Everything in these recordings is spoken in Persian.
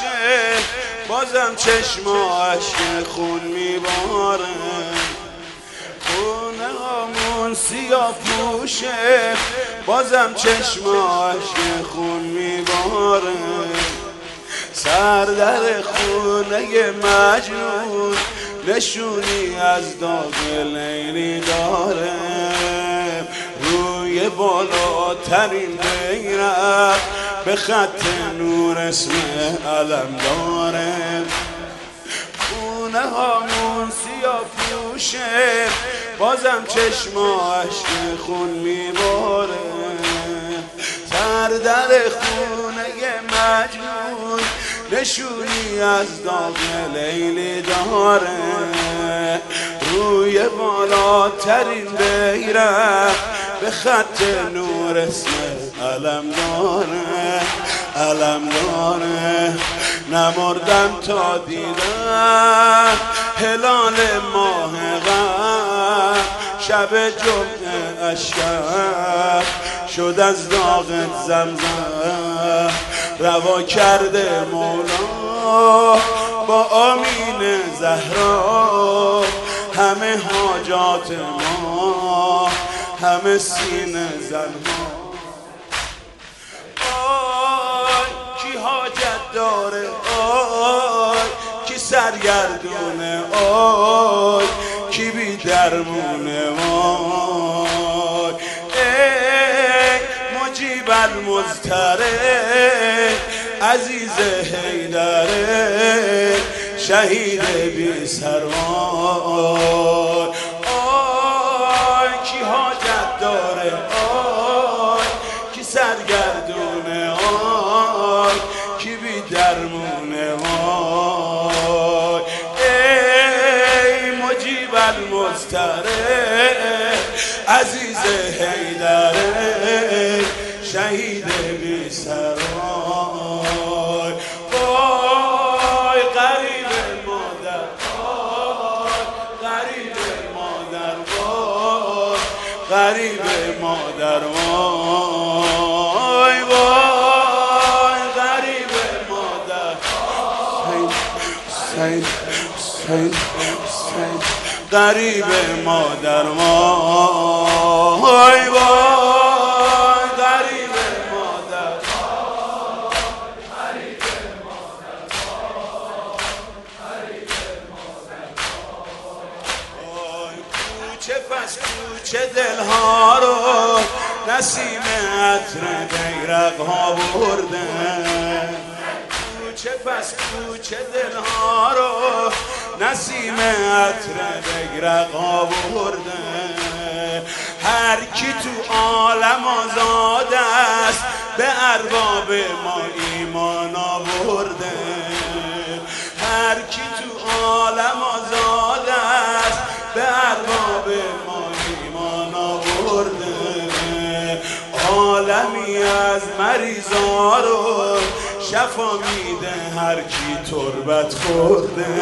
پوشه بازم چشماش خون میباره، خونه هامون سیاه پوشه بازم چشماش خون میباره، سر در خونه مجنون نشونی از داغ لیلی داره، روی بالاترین بیرق به خط نور اسم علم داره، خونه هامون سیاه پوشه بازم چشماش خون میباره، سر در خونه مجنون نشونی از داغ لیلی داره، روی بالاترین بیرق به خط نور اسم علم داره، علم داره. نمردم تا دیدم هلال ماه غم، شب جمعه اشکر شد از داغت زمزم، روا کرده مولا با آمین زهرا همه حاجات ما، همه سینه زنها. آی کی حاجت داره، آی کی سرگردونه، آی کی بی درمونه، وای ای مجیب المضطره عزیز حیدره شهید بی سروای، آی کی حاجت داره، آی کی سرگردونه، آی کی بی درمونه، وای ای مجیب المضطره عزیز حیدره شهید بی سروای، وای غریب مادر، وای غریب مادر، وای غریب مادر، وای وای غریب مادر، حسین حسین حسین غریب مادر، وای وای غریب مادر، غریب مادر، غریب مادر، وای کوچه پس کوچه دلها رو نسیم عطر بیرق ها برده، کوچه پس کوچه دلها رو نسیم عطر بیرق ها برده، هر کی تو عالم آزاد است به ارباب ما ایمان آورده، هر کی تو عالم آزاد است به ارباب ما ایمان آورده، عالمی از مریضا رو شفا میده هر کی تربت خورده،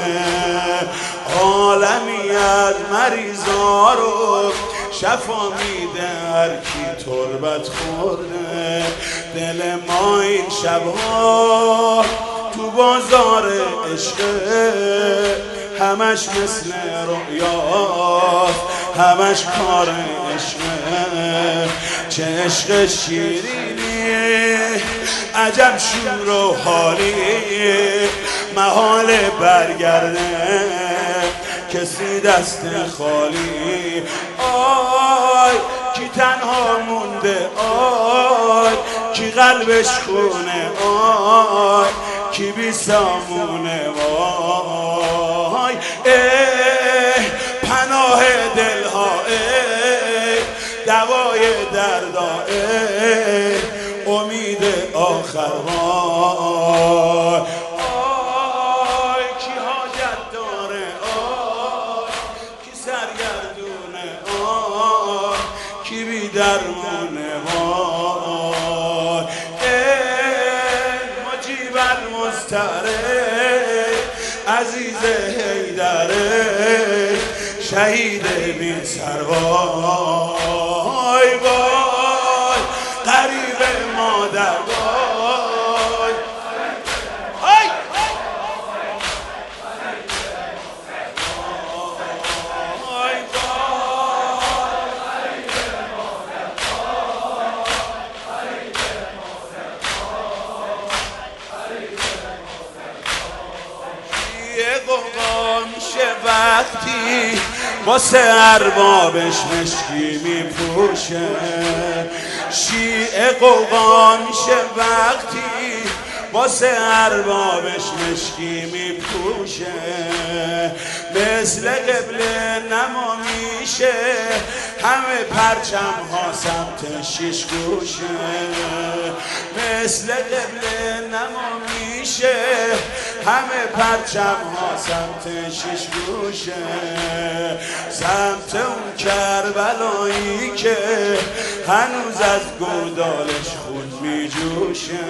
عالمی از مریضا رو شفا میده هر کی تربت خورده، دل ما این شبها تو بازار عشقه همش مثل رؤیاست، همش کار عشقه، چه عشق شیرینی عجب شور و حالی، محال برگرده کسی دست خالی، آی کی تنها مونده، آی کی قلبش خونه، آی کی بی سامونه، وای ای پناه دلها، ای دوای دردا، ای امید آخر، وای آی کی حاجت داره، آی کی سرگردونه، آی کی بی درمونه، وای ای مجیب المضطره عزیز حیدره شهید بی سروای، وای غریب مادر، وای واسه اربابش مشکی میپوشه. شیعه قوقا میشه وقتی واسه اربابش مشکی میپوشه. مثل قبله نما میشه همه پرچم ها سمت شیش گوشه. مثل قبله نما میشه همه پرچم ها سمت شیش گوشه. سمت اون کربلایی که هنوز از گودالش خون میجوشه.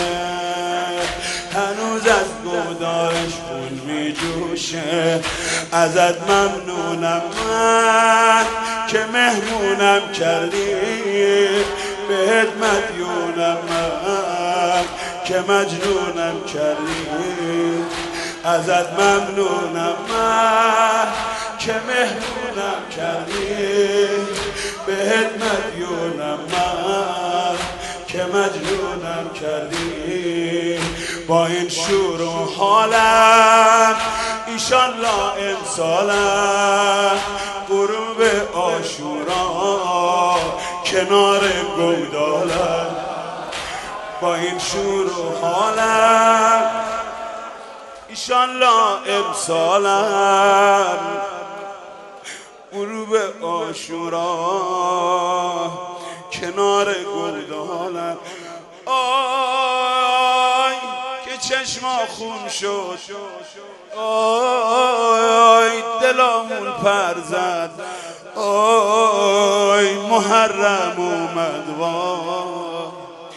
هنوز از گودالش خون میجوشه. ازت ممنونم من که مهمونم کردی، بهت مدیونم من که مجنونم کردی. ازت ممنونم من که مهمونم کردی، بهت مدیونم من که مجنونم کردی. با این شور و حالم ایشالله امسالم غروب عاشورا کنار گودالم. با این شور و حالم ایشالله امسالم غروب عاشورا کنار گودالم. آی که چشما خون شد، آی دلامون پر زد، آی محرم اومد وای.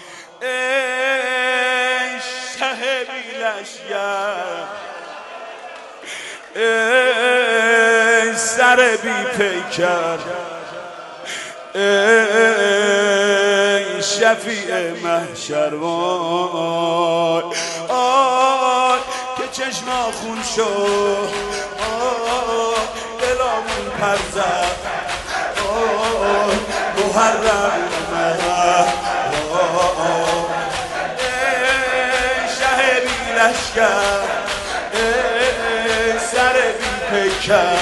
ای شه بی لشگر، ای سر بی پیکر، ای شفیع محشر وای. آی که چشما خون شد، آی دلامون پر زد، آی محرم اومد وای. ای شه بی لشگر، ای سر بی پیکر،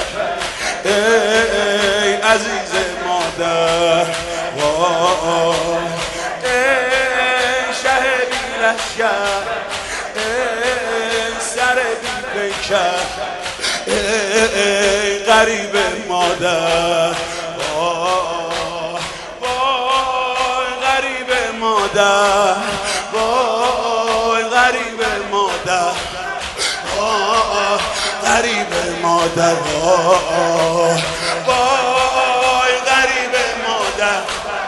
ای عزیز مادر وای. ای شه بی لشگر، ای سر بی پیکر، ای غریب مادر وای. وای غریب مادر، وای غریب مادر، وای غریب مادر، وای وای غریب مادر،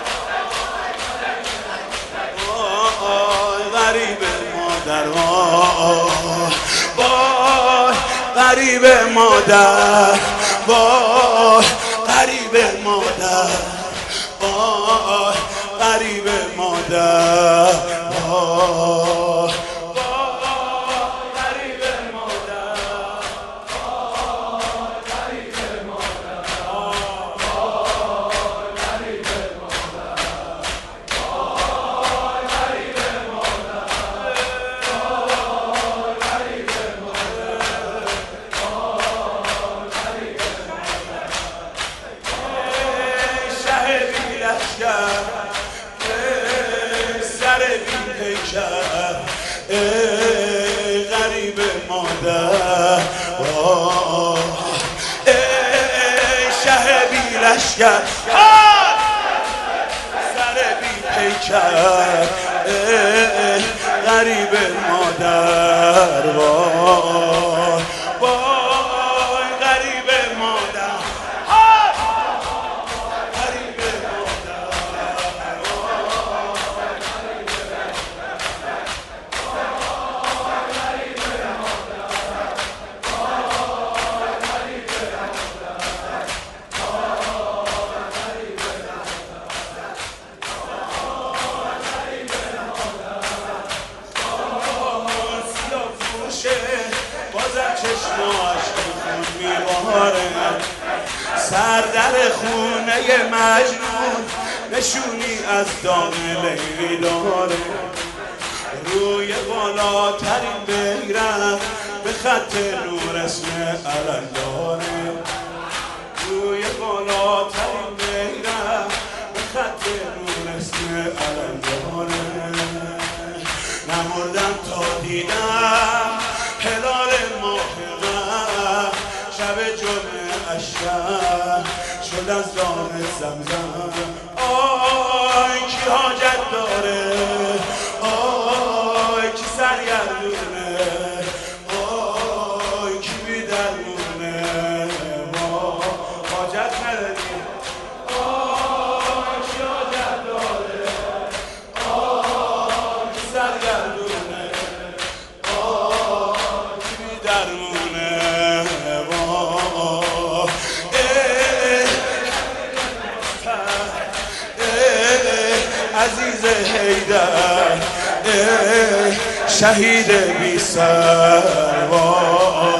وای غریب مادر، وای غریب مادر، وای غریب مادر، وای غریب مادر، وای سر بی پیکر، ای غریب مادر، ای شه بی لشگر، سر بی پیکر، ای غریب مادر، وای وای غریب مادر، بازم چشماش خون میباره، سر در خونه مجنون نشونی از داغ لیلی داره. روی بالاترین بیرق به خط نور اسم علم داره. بالاترین بیرم به خط نور اسم علم جهانه. نمردم تا دیدم هلال ماه غم، شب جمعه اشرف شد از دام زمزم. آی کی حاجت داره، آی کی سرگردونه، آی کی بی درمونه، ما حاجت نداریم. آی کی حاجت داره، آی کی سرگردونه، آی کی بی درمونه، عزیز حیدر شهید بی سر.